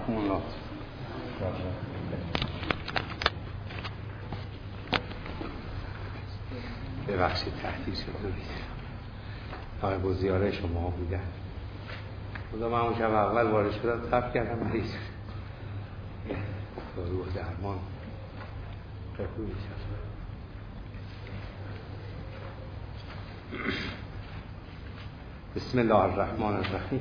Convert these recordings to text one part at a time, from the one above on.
رحمه الله. ببخشید تحتیل شد آقای بزیاره شما بودن. خدا من اون شب اول وارد شدم تب کردم مریض دارو و درمان قبول شد. بسم الله الرحمن الرحیم.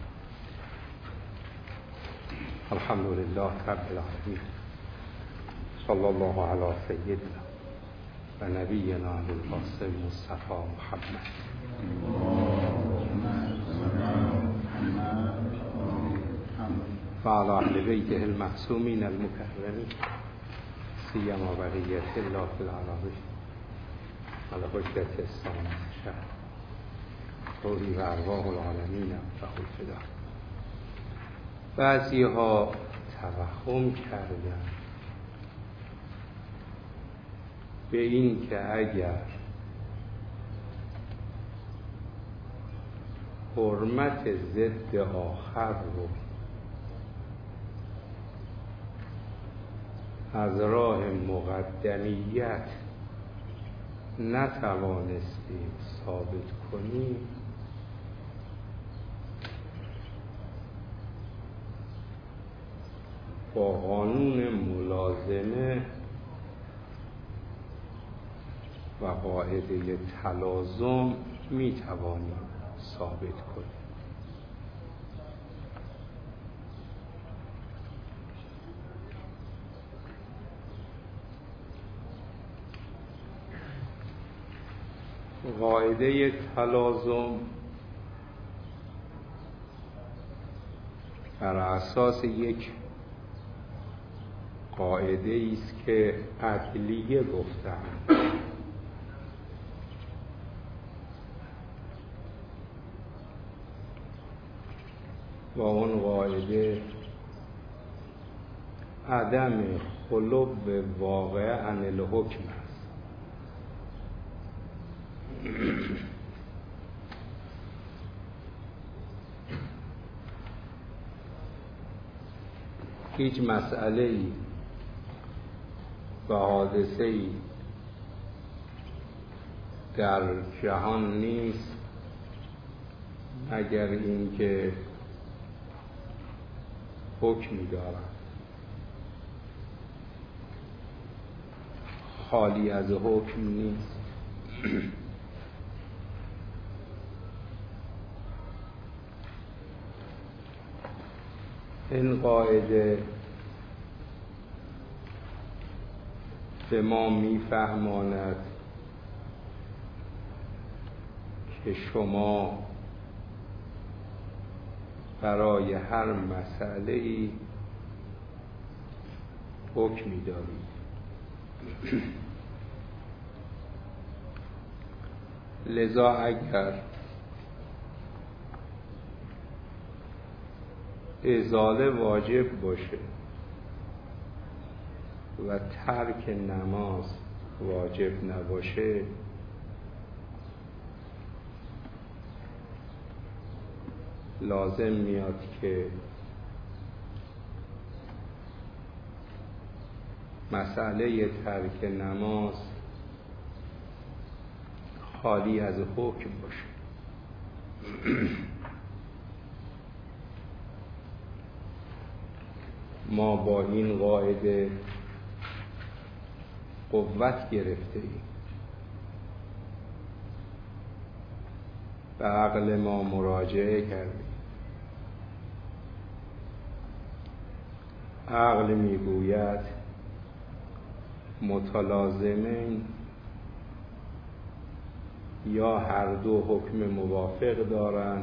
الحمد لله رب العالمین. صلی الله علی سیدنا و نبینا القاسم مصطفی محمد و علی اهل بیته المعصومین المکرمین سیما بقیة الله فی العالمین علی حجت السلام شهر روحی و ارواح العالمین و الفدا. بعضی ها توهم کردن به این که اگر حرمت ضد آخر رو از راه مقدمیت نتوانستیم ثابت کنیم، با قانون ملازمه و قاعده تلازم می توانیم ثابت کنیم. قاعده تلازم بر اساس یک قاعده است که عدلیه گفتند و اون قاعده عدم خلو واقع عن الحکم است. هیچ مسئله‌ای و حادثه‌ای در جهان نیست مگر اینکه حکمی دارد، خالی از حکم نیست. این قاعده به ما میفهماند که شما برای هر مسئله‌ای حکمی دارید. لذا اگر ازاله واجب باشه و ترک نماز واجب نباشه، لازم میاد که مسئله ترک نماز خالی از حکم باشه. ما با این قاعده قوت گرفته ایم، به عقل ما مراجعه کردیم. عقل میگوید متلازمین یا هر دو حکم موافق دارند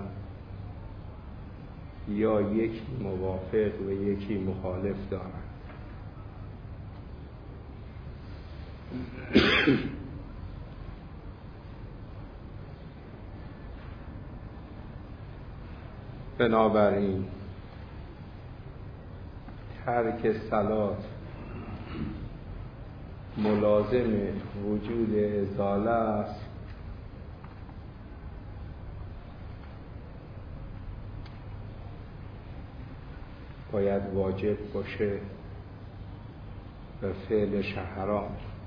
یا یکی موافق و یکی مخالف دارند. بنابراین ترک صلات ملازم وجود ازاله است باید واجب باشه و فعلش حرام.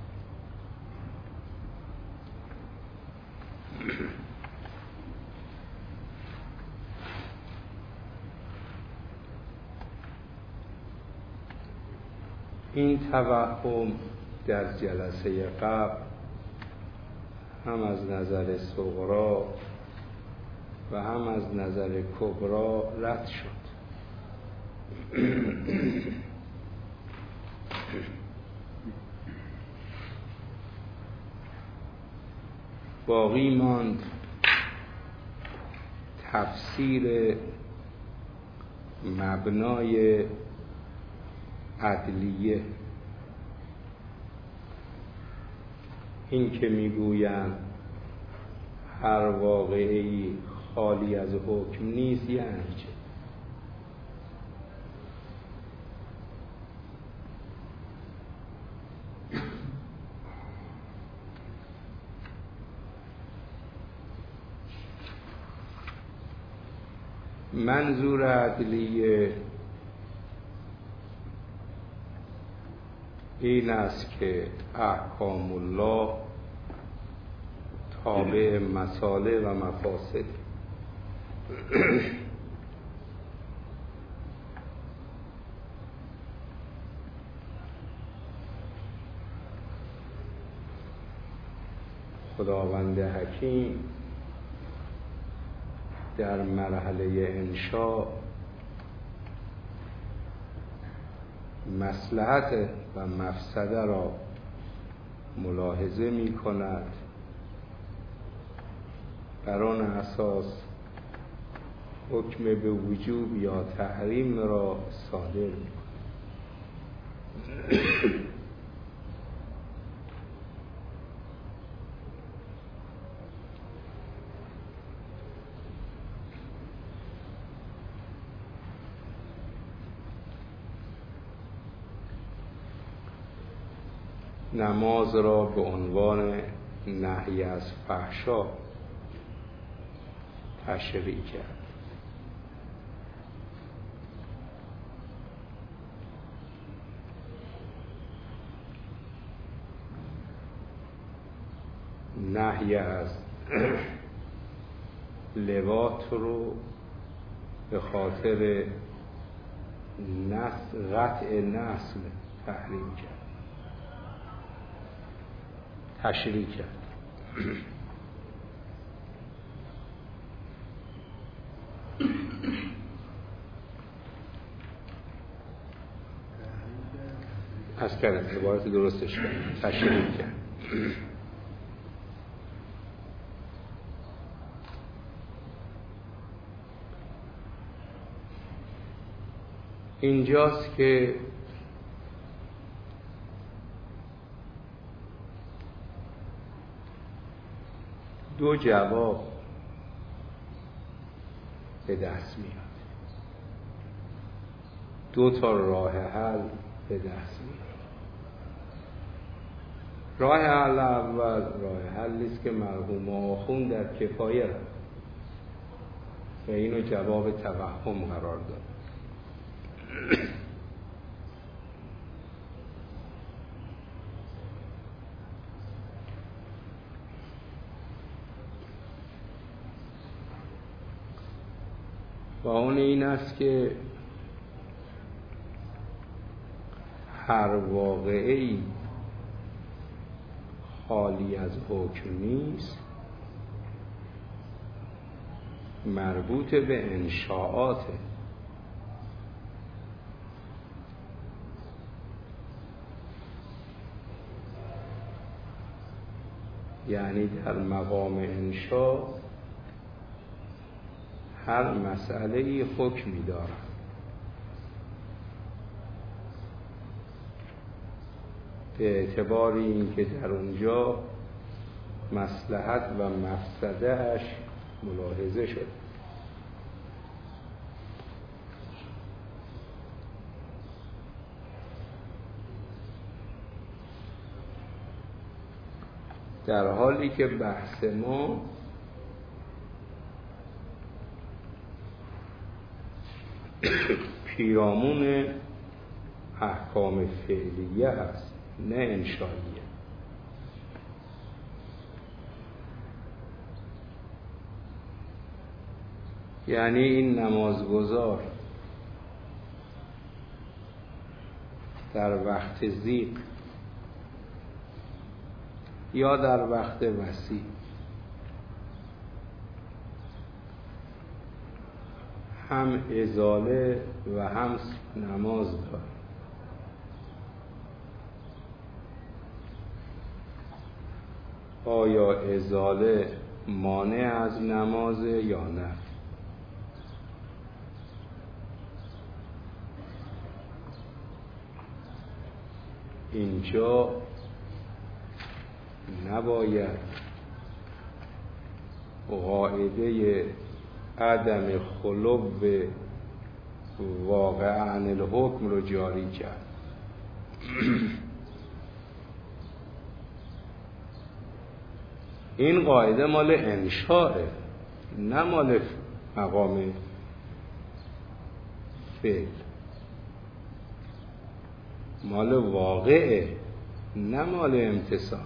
این توهم در جلسه قبل هم از نظر صغرا و هم از نظر کبرا رد شد. باقی ماند تفسیر مبنای عدلیه. این که میگویند هر واقعی خالی از حکم نیست یعنی چه؟ منظور عدلیه این است که احکام الله تابع مصالح و مفاسد. خداوند حکیم در مرحله انشاء مصلحت و مفسده را ملاحظه می کند، بر آن اساس حکم به وجوب یا تحریم را صادر می کند. نماز را به عنوان نهی از فحشا تشریع کرد. نهی از لواط رو به خاطر قطع نسل تحریم کرد، تشریع کرد. از کردن عبارت درستش کرد، تشریع کرد. اینجاست که دو جواب به دست میاد، دو تا راه حل به دست میاد. راه حل اول راه حلی است که مرحوم آخوند در کفایه رفت و اینو جواب توهم قرار داد. و اون این است که هر واقعی خالی از حکم نیست، مربوط به انشاءاته. یعنی در مقام انشاء هر مسئله حکمی دارد. به اعتبار اینکه در اونجا مصلحت و مفسده اش ملاحظه شد. در حالی که بحث ما پیرامون احکام فعلیه هست، نه انشائیه. یعنی این نمازگزار در وقت ضیق یا در وقت وسیع هم ازاله و هم نماز داره. آیا ازاله مانع از نماز یا نه؟ اینجا نباید قاعده عدم خلو واقع عن الحکم رو جاری کرد. این قاعده مال انشاء، نه مال مقام فعل، مال واقعه، نه مال امتثال.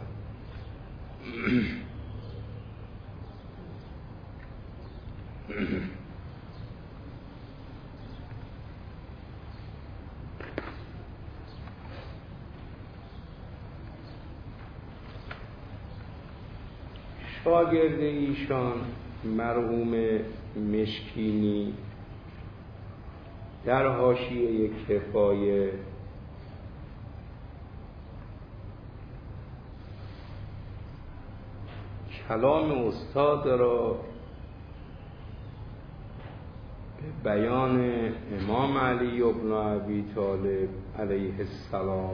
شاگرد ایشان مرحوم مشکینی در حاشیه کفایه کلام استاد را به بیان امام علی ابن ابی طالب علیه السلام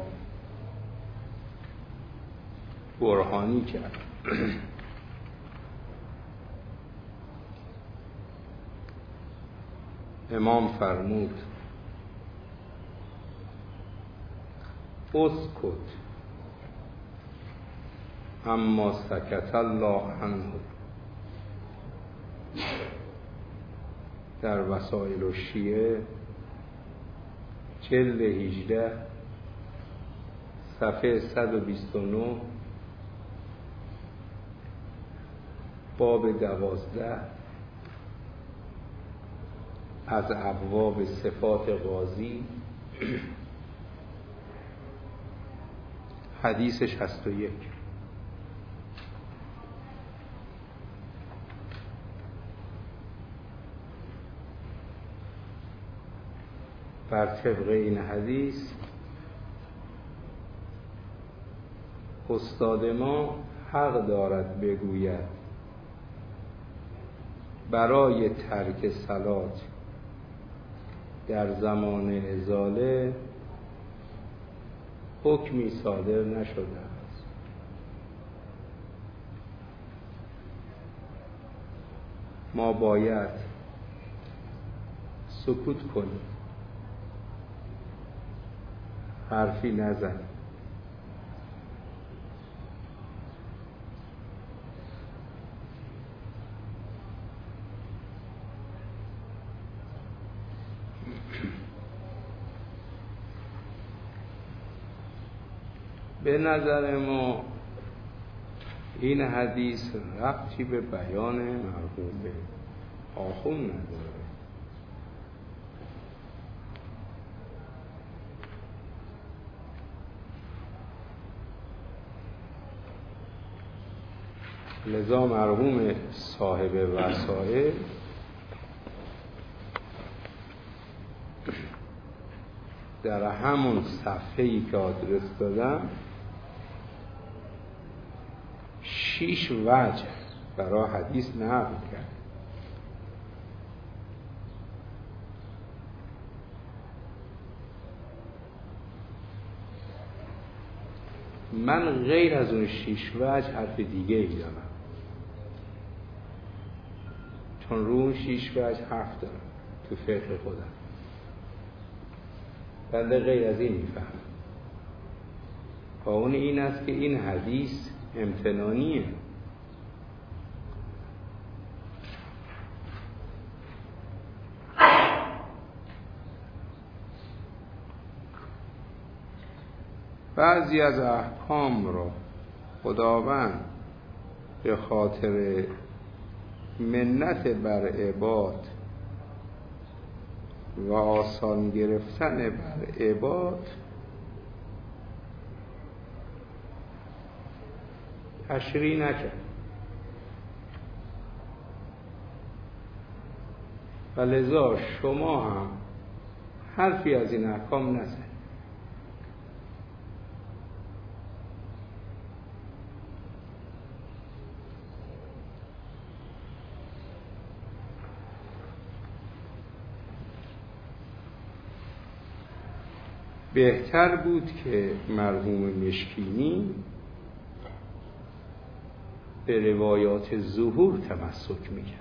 برهانی کرد. امام فرمود اسکت اما سکت الله عنه در وسائل الشیعه جلد 18 صفحه 129 باب 12 از ابواب صفات قاضی حدیث 61. بر طبق این حدیث استاد ما حق دارد بگوید برای ترک صلات در زمان ازاله حکمی صادر نشده است. ما باید سکوت کنیم، حرفی نزنیم. به نظر ما این حدیث ربطی به بیان مرحوم آخوند نداره. لذا مرحوم صاحب وسائل در همون صفحه‌ای که آدرس دادم 6 وجه برای حدیث نقل کرد. من غیر از اون 6 وجه حرف دیگه ای دارم، چون رو اون 6 وجه حرف دارم تو فقه خودم. بنده غیر از این میفهمم. و اون این است که این حدیث امتنانیه. بعضی از احکام را خداوند به خاطر منت بر عباد و آسان گرفتن بر عباد تشریع نکرد و لذا شما هم حرفی از این احکام نزن. بهتر بود که مرحوم مشکینی به روایات ظهور تمسک میکرد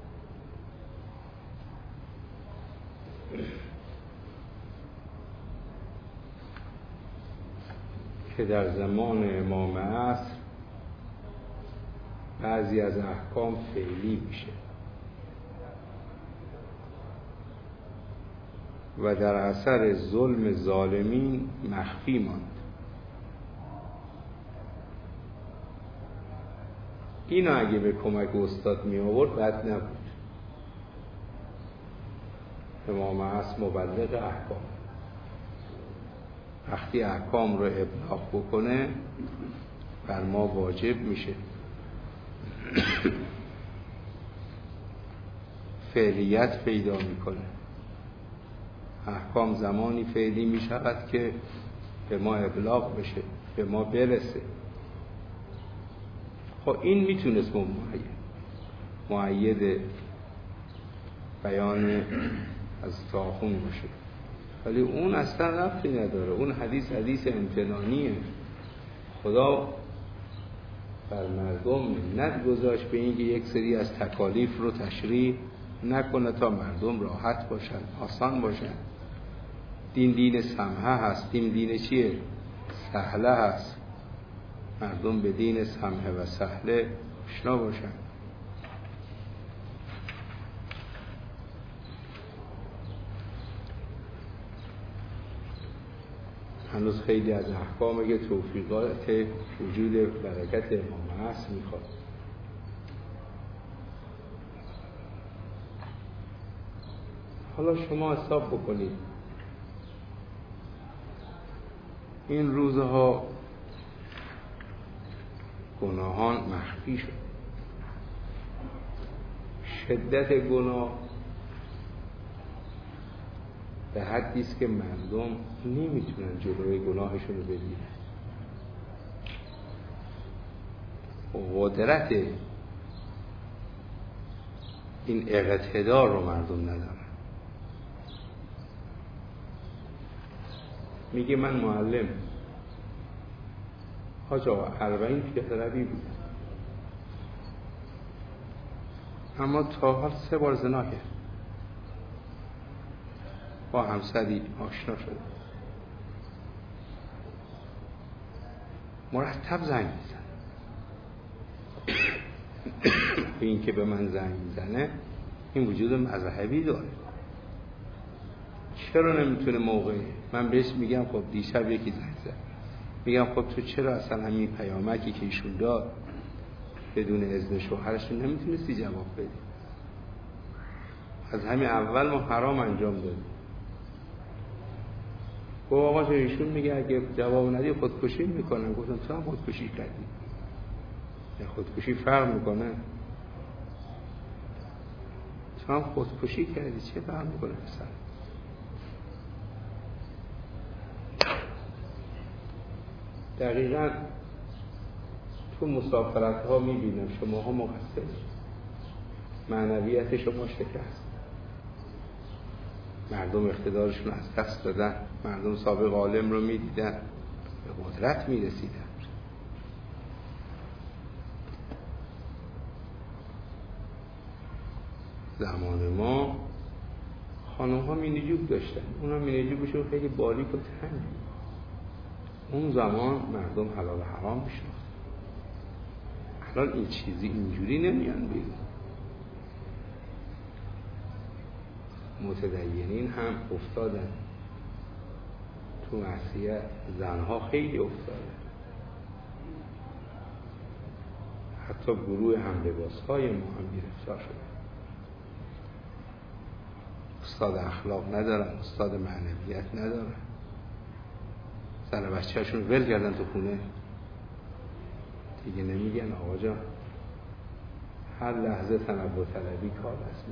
که در زمان امام عصر بعضی از احکام فعلی میشه و در اثر ظلم ظالمین مخفی ماند. اینو اگه به کمک استاد می آورد بد نبود. امام عصر مبلغ احکام، وقتی احکام رو ابلاغ بکنه بر ما واجب میشه. فعلیت پیدا میکنه. احکام زمانی فعلی میشود که به ما ابلاغ بشه، به ما برسه. خب این میتونست مؤید بیان از طاحون باشه، ولی اون اصلا ربطی نداره. اون حدیث امتنانیه. خدا بر مردم منت گذاشت به اینکه یک سری از تکالیف رو تشریع نکنه تا مردم راحت باشن، آسان باشن. دین سمحه هست. دین چیه؟ سهله هست. مردم به دین سمحه و سهله آشنا باشن. هنوز خیلی از احکام که توفیقات وجود برکت امام عصر میخواد. حالا شما حساب بکنید این روزها گناهان مخفی شد. شدت گناه به حدی است که مردم نمیتونن جلوی گناهشون رو بگیرن. قدرت این اقتدار رو مردم ندارن. میگه من معلم حاج آقا 40 پیاده روی بود، اما تا حال 3 بار زنا کرد، با همسری آشنا شد، مرتب زنگ میزنه. به این که به من زنگ میزنه این وجود مذهبی داره. چرا نمیتونه موقعی؟ من بهش میگم خب دیشب یکی زنگ زد، میگم خب تو چرا اصلا همین پیامکی که ایشون داد بدون اذن شوهرشون نمیتونستی جواب بدی؟ از همین اول ما حرام انجام دادیم. گفت آقا چه ایشون میگه اگه جواب ندی خودکشی میکنن. گفتم تو هم خودکشی کردی. یا خودکشی فرق میکنه؟ تو هم خودکشی کردی، چه فرق میکنه مثلا؟ دقیقاً تو مسافرت ها میبینم شما ها مقصر، معنویت شما شکست، مردم اقتدارشون از دست دادن، مردم سابق عالم رو میدیدن، به قدرت میرسیدن. زمان ما خانم ها مینیجوب داشتن، اونا مینیجوبشون خیلی باریک و تنگ. اون زمان مردم حلال و حرام میشناختن. الان این چیزی اینجوری نمیان بیرون. متدینین هم افتادن تو معصیت زنها خیلی افتاده، حتی گروه هملباس‌های ما هم گرفتار شده. استاد اخلاق ندارن، استاد معنویت ندارن، زن بچه‌شون ول کردن تو خونه، دیگه نمیگن آقا جان هر لحظه تنوع طلبی کار است.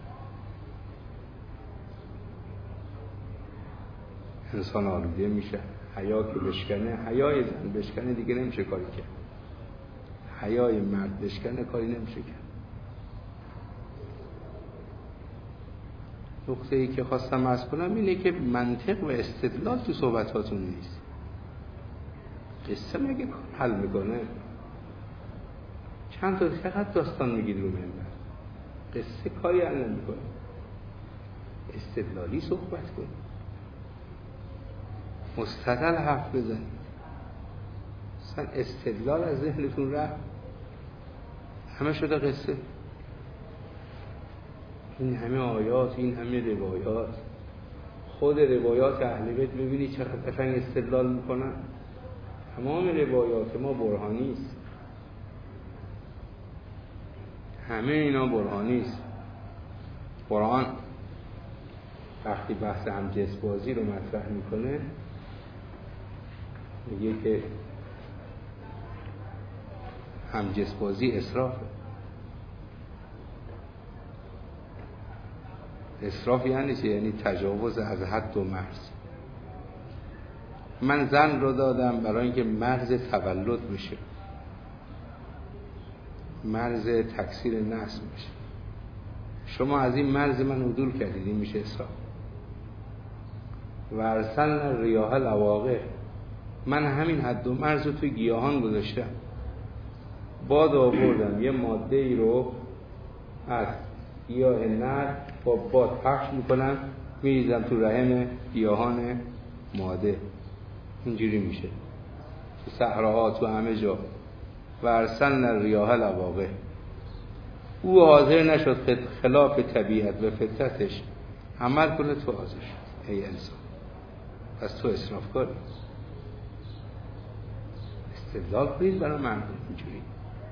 انسان آلوده میشه، حیا که بشکنه، حیای زن بشکنه دیگه نمیشه کاری کرد، حیای مرد بشکنه کاری نمیشه کرد. نقطه ای که خواستم عرض کنم اینه که منطق و استدلال تو صحبتاتون نیست. قصه مگه حل میکنه؟ چند تا چقدر داستان میگید رو منبر، قصه کاری حل نمیکنه. استدلالی صحبت کنید، مستدل حرف بزنید. اصلا استدلال از ذهنتون رفت، همه شده قصه. این همه آیات، این همه روایات، خود روایات اهل بیت ببینید چقدر قشنگ استدلال میکنن. تمام روایات ما برهانی است، همه اینا برهانی است. قرآن وقتی بحث همجنس بازی رو مطرح میکنه میگه که همجنس بازی اسرافه. اسراف یعنی چه؟ یعنی تجاوز از حد و مرز. من زن رو دادم برای اینکه مرز تولد بشه، مرز تکثیر نسل بشه. شما از این مرز من عدول کردید، این میشه اسراف. و ارسلنا الریاح لواقح، من همین حد و مرز رو توی گیاهان گذاشتم. باد آوردم یه ماده ای رو از گیاه نر با باد پخش میکنم، میریزم تو رحم گیاهان ماده، اینجوری میشه تو صحراها، تو همه جا. و ارسلنا الریاح لواقح، او حاضر نشد خلاف طبیعت و فطرتش عمل کنه، تو حاضر شد ای انسان. پس تو اسراف کاری. استدلال کنید برای مردم اینجوری.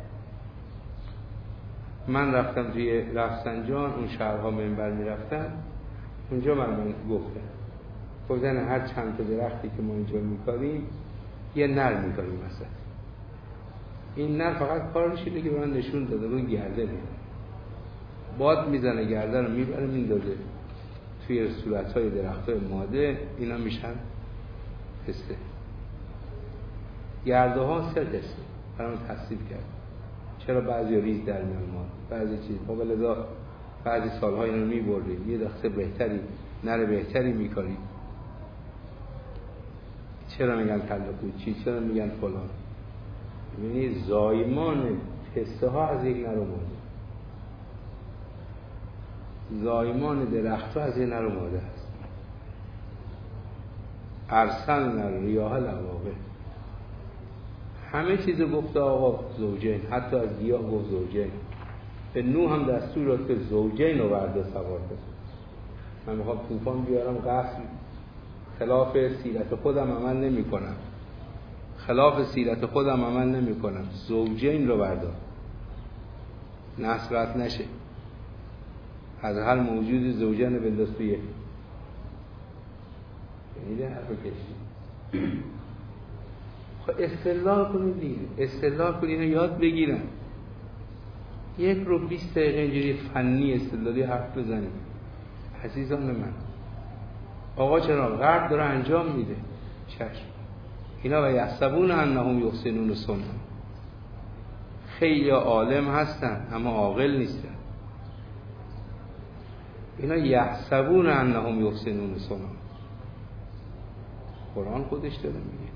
من رفتم توی رفسنجان، اون شهرها منبر میرفتن، اونجا من گفتن هر چند تا درختی که ما اینجا میکاریم یه نر میکاریم مثلا. این نر فقط کارش اینه که به من نشون داده بود گرده میده، باد میزنه گرده رو میبره میندازه توی صورتهای درختهای ماده، اینا میشن پسته. گرده ها 3 قسم برام تصدیب کرد. چرا بعضی ریز در میان ما، بعضی چیز ما لذا بعضی سالها اینو میبردیم، یه دسته بهتری، نر بهتری میکاریم. چرا میگن تلقوچی، چرا میگن فلان؟ یعنی زایمان پسته ها از یک نر و ماده، زایمان درخت ها از یک نر و ماده هست. ارسلنا الریاح لواقح، همه چیز گفته آقا زوجین، حتی از گیاه گفت زوجین. به نوح هم دستور داد که زوجین رو برده سوار کنه. من میخوام طوفان بیارم قصر، خلاف سیرت خودم عمل نمی کنم، خلاف سیرت خودم عمل نمی کنم، زوجین رو بردار، نسلت نشه، از هر موجود زوجین بنداز توی یعنی حرف کشی. استدلال کنید دیگه، استدلال کنید، اینو یاد بگیرن. 1 رو 20 دقیقه اینجوری فنی استدلالی حرف بزنید. عزیزان من، آقا چرا غرب داره انجام میده، چشم. اینا و یحسبون انهم یحسنون صنعا، خیلی عالم هستن اما عاقل نیستن. اینا یحسبون انهم یحسنون صنعا، قرآن خودش داره میگه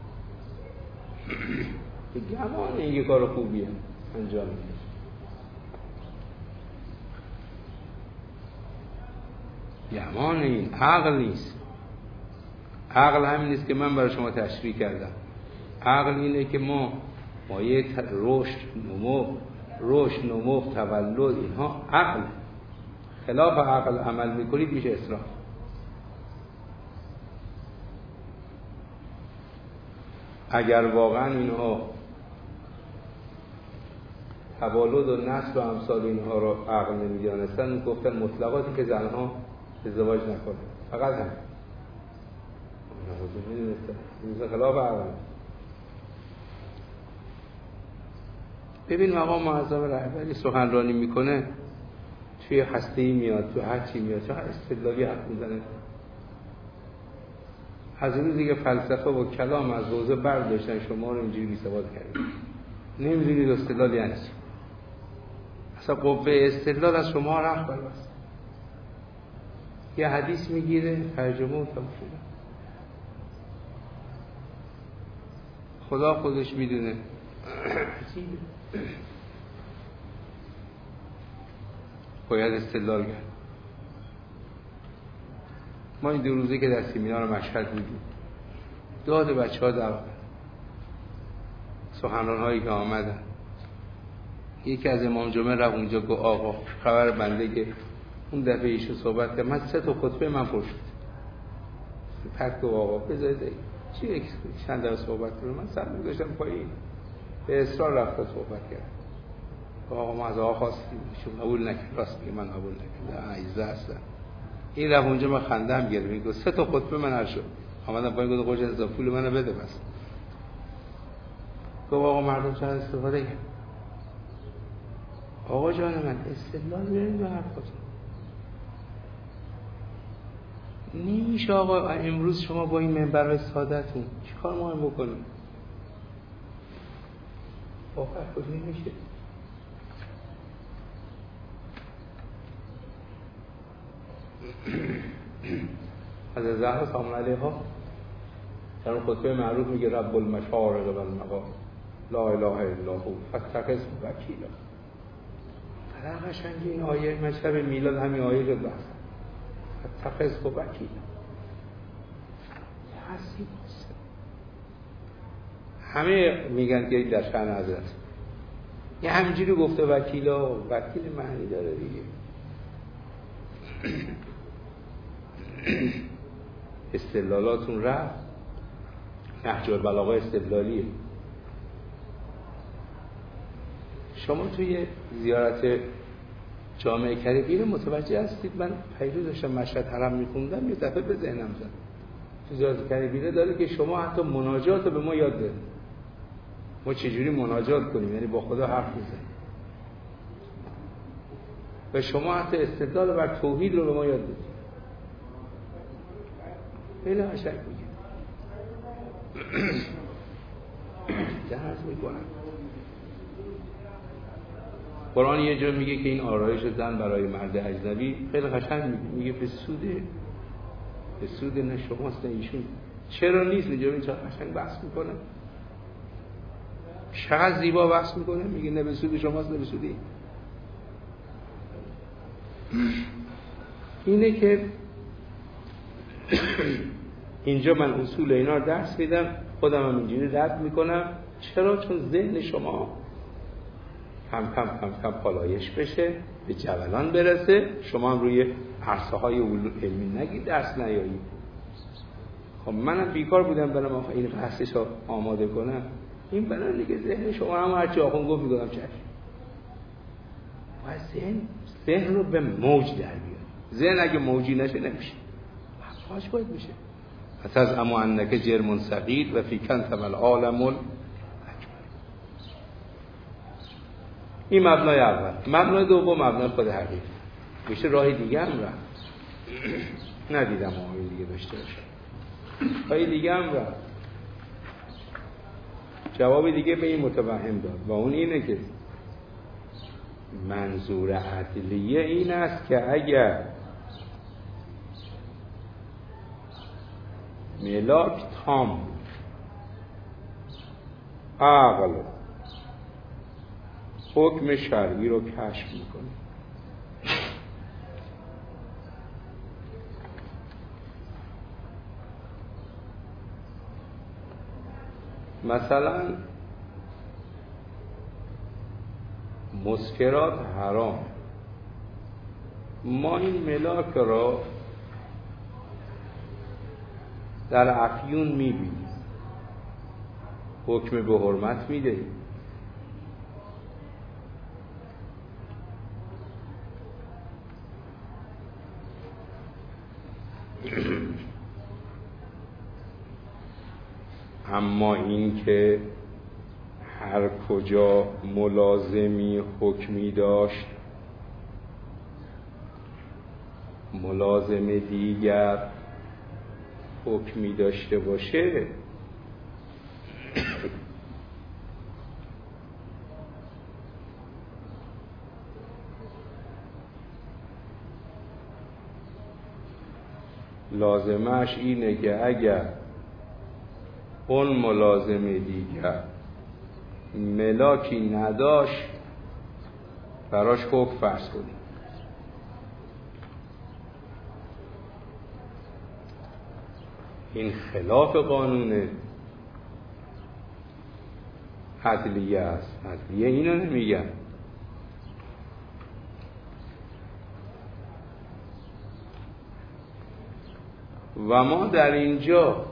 که گمان این کار خوبیه انجام میده. گمان این عقل نیست. عقل همین نیست که من برای شما تشریح کردم. عقل اینه که ما مایه رشد، نمو، تولد، اینها عقل. خلاف عقل عمل میکنید میشه اسراف. اگر واقعا اینها تولد و نسل و امثال اینها رو عقل نمی‌دانستن، گفتن مطلقاتی که زنها ازدواج نکنه، فقط هم این خلاف عقل. ببین مقام معظم رهبری سخنرانی میکنه، توی هسته‌ای میاد، تو هر چی میاد، چه استدلالی حرف میزنه. از روزی که فلسفه و کلام از حوزه برداشتن شما رو اینجوری بی‌ثبات کردن، نمیدونید استدلال یعنی چی. اصلا قوه استدلال از شما رفت بس. یه حدیث میگیره ترجمه و تموم شده. خدا خودش میدونه. باید استدلال کرد. ما این 2 روزه که در سمینار مشهد بودیم، داد بچه‌ها در سخنران‌هایی که آمدن، یکی از امام جمعه رفت اونجا گفت آقا خبر بنده که اون دفعه ایشون صحبت کرد، من 3 تا خطبه من پر شد. پرت گفت آقا بذارید چی چند دفعه صحبت کنم، من سر می‌گذاشتم پایین، به اصرار رفت صحبت کرد. آقا ما از آقا خواستیم ایشون قبول نکرد، راست میگه من قبول نکردم، عیزه هستم. این رفت اونجا من خندم گرفت، میگه 3 تا خطبه من هر شد. آمدم پایین گفت قرج اضافه پول منو بده بس. گفت آقا مردم چند استفاده کرد. آقا جان من استدلال بیارید به حرفاتون. نمیشه آقا امروز شما با این منبرهای سادتون چیکار مهم بکنید؟ واقعا خود نمیشه. از زهرا سلام علیها در اون خطبه معروف میگه رب المشارق و المغارب لا اله الا هو فاتخذه وکیلا. در قشنگی این آیه مشهد میلاد همین آیه رو بحث فاتخذه وکیلا. حسی نیست. همه میگن که در شأن حضرت یه همینجوری گفته وکیلا، وکیل معنی داره دیگه. استدلالاتون رفت. نهج البلاغه استدلالیه. شما توی زیارت جامع کبیر متوجه هستید؟ من پیروز داشتم مشهد حرم میخوندم، یه دفعه به ذهنم زد تو زیارت کبیر داره که شما حتی مناجات رو به ما یاد بده، ما چجوری مناجات کنیم، یعنی با خدا حرف بزنیم، و شما حتی استدلال بر توحید رو به ما یاد بدید. خیلی قشنگ میگه. درس میکنم. قرآن یه جا میگه که این آرایش زن برای مرد اجنبی خیلی قشنگ میگه به سود نه شماست نه ایشون. چرا نیست؟ اینجا این چقدر قشنگ بحث میکنه، چقدر زیبا بحث میکنه، میگه نه به سود شماست نه به سود این. اینه که اینجا من اصول اینا رو درس میدم، خودم هم اینجوری رد میکنم. چرا؟ چون ذهن شما کم پالایش بشه، به جولان برسه، شما هم روی عرصه های علمی نگید درس نیایید. خب منم بیکار بودم برم آخه این بحثش رو آماده کنم، این بنا دیگه ذهن شما هم هرچی آخون گفت میگم چشم. باید ذهن رو به موج در بیاد. ذهن اگه موجی نشه نمیشه، حقاش باید میشه. فتز اما انکه جرمون سقید و فیکن تمل عالم اکبر. این مبنای اول. مبنای دوم مبنای خود حقیقت. میشه راه دیگه هم رفت. ندیدم آقای دیگه داشته باشه. راه دیگه هم رفت. جواب دیگه به این متوهم داد و اون اینه که منظور عدلیه این است که اگر ملاک تام عقل حکم شرعی رو کشف میکنه، مثلا مسکرات حرام، ما این ملاک را در افیون میبینیم، حکم به حرمت میده. اما این که هر کجا ملازمی حکمی داشت ملازم دیگر حکمی داشته باشه، لازمش اینه که اگر اون ملازم دیگر ملاکی نداشت براش حکم فرض کنیم. این خلاف قانون عدلیه است. عدلیه اینو نمیگن. و ما در اینجا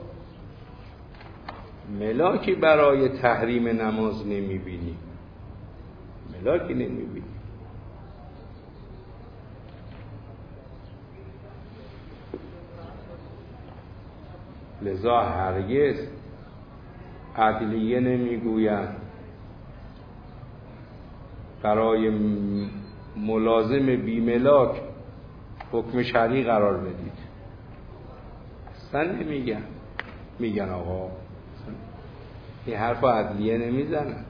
ملاکی برای تحریم نماز نمیبینیم، ملاکی نمیبینیم. لذا هرگز عدلیه نمیگویند برای ملازم بی ملاک حکم شرعی قرار بدید، اصلا نمیگن. میگن آقا این حرف عدلیه نمیزنن.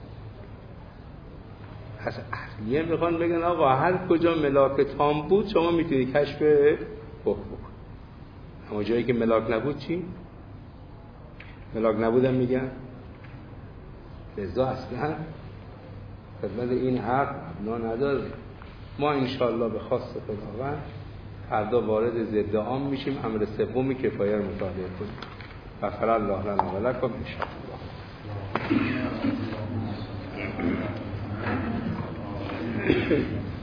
از عدلیه میخوان بگن آقا هر کجا ملاک تام بود شما میتونی کشف حکم بکن، اما جایی که ملاک نبود چی؟ ملاک نبودم میگن. لذا اصلا خدمت این حرف مبنا نداره. ما انشاءالله به خواست خداوند فردا وارد ضد عام میشیم، امر سومی کفایه رو مطالعه کنیم. غفر الله لنا و لکم انشاءالله.